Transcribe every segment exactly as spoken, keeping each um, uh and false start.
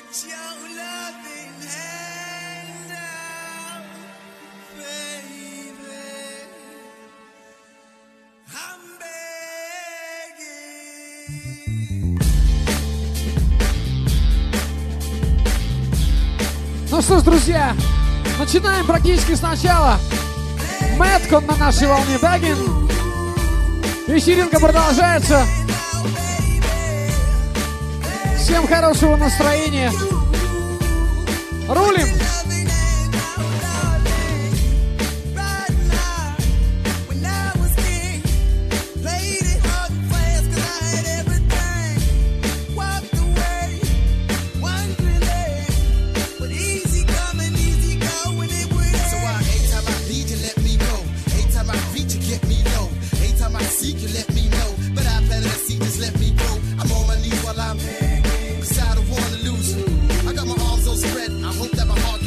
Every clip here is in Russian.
Ну что ж, друзья, начинаем практически сначала. Мэткон на нашей волне Дагин. Вечеринка продолжается. Всем хорошего настроения. Рулим! Cause I don't wanna lose. I got my arms all spread. I hope that my heart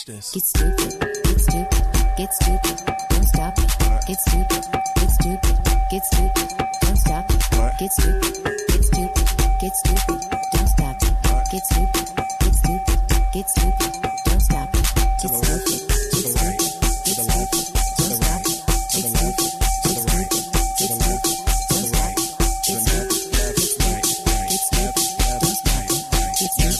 this. Get stupid, get stupid, get stupid, don't stop it. Get stupid, get stupid, get stupid, don't stop it. Get stupid, get stupid, get stupid, don't stop it. Get stupid, get stupid, get stupid, don't stop it. Get stupid, get stupid, get stupid, don't stop it. Get stupid, get stupid, get stupid, don't stop it. Get stupid, get stupid, get stupid, don't stop it. Get stupid.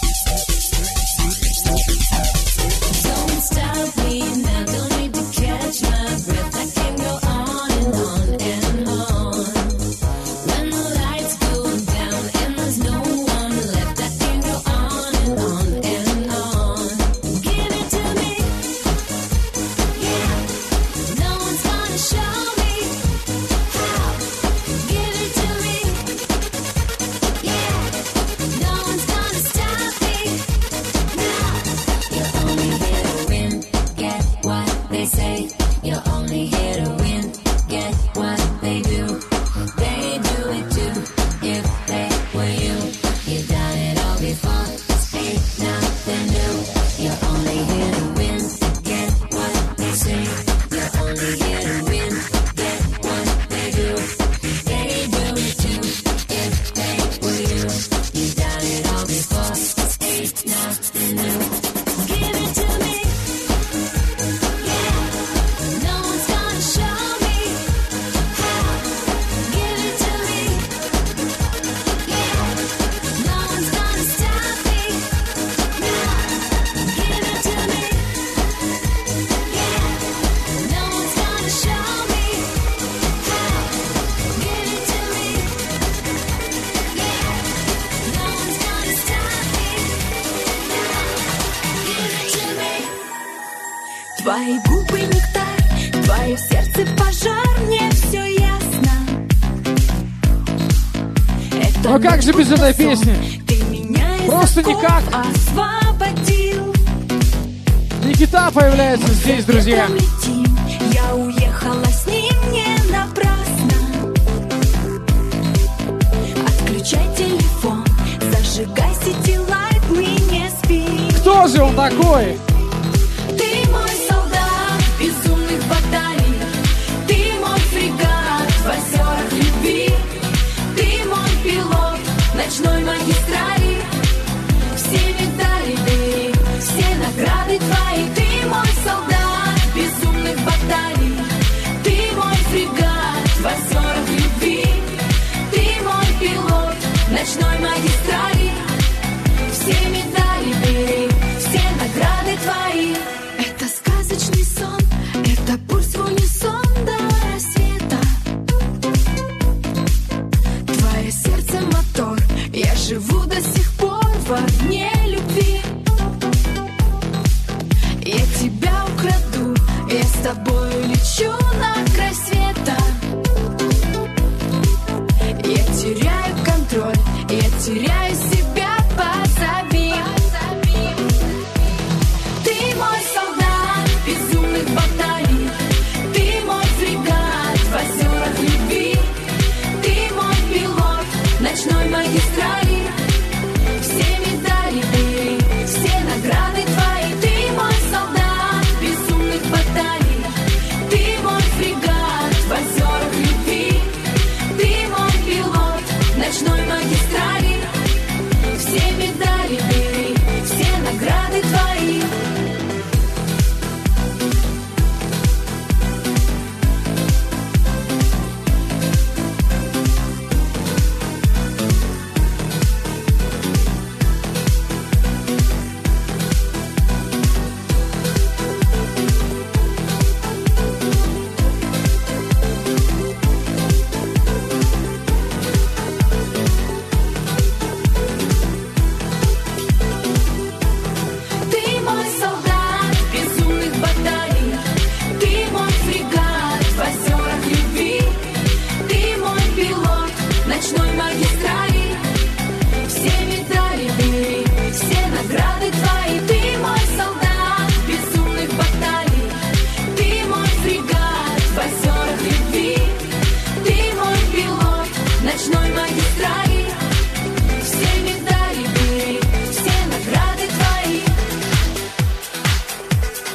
Don't stop me now, don't need to catch my breath. I can go on and on and on. When the lights go down and there's no one left, I can go on and on and on. Give it to me, yeah. No one's gonna show me how. Give it to me, yeah. No one's gonna stop me now. You're only here to win, get what they say. You're only here to win, get what they do. They do it too, if they were you. You've done it all before, ain't nothing new. You're only here to win, get what they say. You're only here to win, get what they do. They do it too, if they were you. You've done it all before, ain't nothing new. Give it to me, yeah. No one's gonna show me how. Give it to me, yeah. No one's gonna stop me now. Give it to me, yeah. No one's gonna show me how. Give it to me, yeah. No one's gonna stop me now. Give it to me. Твои губы нектар, твое сердце пожар, мне все ясно. Это Ну как же без этой песни? ты меня из Просто оков никак. освободил. Никита появляется здесь, друзья. Ветром летим, я уехала с ним не напрасно. Отключай телефон, зажигай сити-лайт, мы не спим. Кто же он такой? Ты мой солдат безумных баталий, ты мой фрегат в озерах любви, ты мой пилот ночной магистрали. Все медали бери, все награды твои. Ты мой солдат безумных баталий, ты мой фрегат в озерах любви, ты мой пилот ночной магистрали. Все медали бери, все награды твои. Это сказочный сон, это пульс в унисон до рассвета. Твое сердце мотор, я живу до сих пор в огне любви. Я тебя украду, я с тобою лечу на край света. Я теряю контроль, я теряю себя, позови. Ты мой солдат безумных баталий, ты мой фрегат в озерах любви, ты мой пилот ночной магистрали. Все медали бери, все награды твои. Ты мой солдат безумных баталий, ты мой фрегат в озерах любви, ты мой пилот ночной магистрали. Все медали бери, все награды твои. Ты мой солдат безумных баталий, ты мой фрегат в озерах любви, ты мой пилот ночной магистрали. Все медали бери, все награды твои. Ты мой солдат безумных баталий, ты мой фрегат в озерах любви, ты мой пилот ночной магистрали. Все медали бери, все награды твои.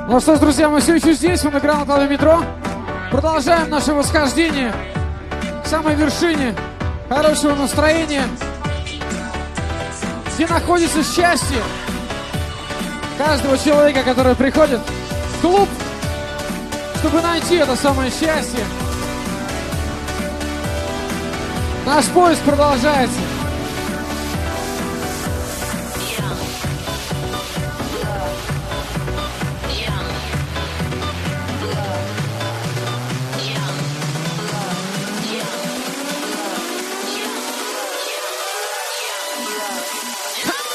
Ну что ж, друзья, мы все еще здесь, в Underground метро. Продолжаем наше восхождение к самой вершине хорошего настроения, где находится счастье каждого человека, который приходит в клуб, чтобы найти это самое счастье. Наш поиск продолжается. Yeah.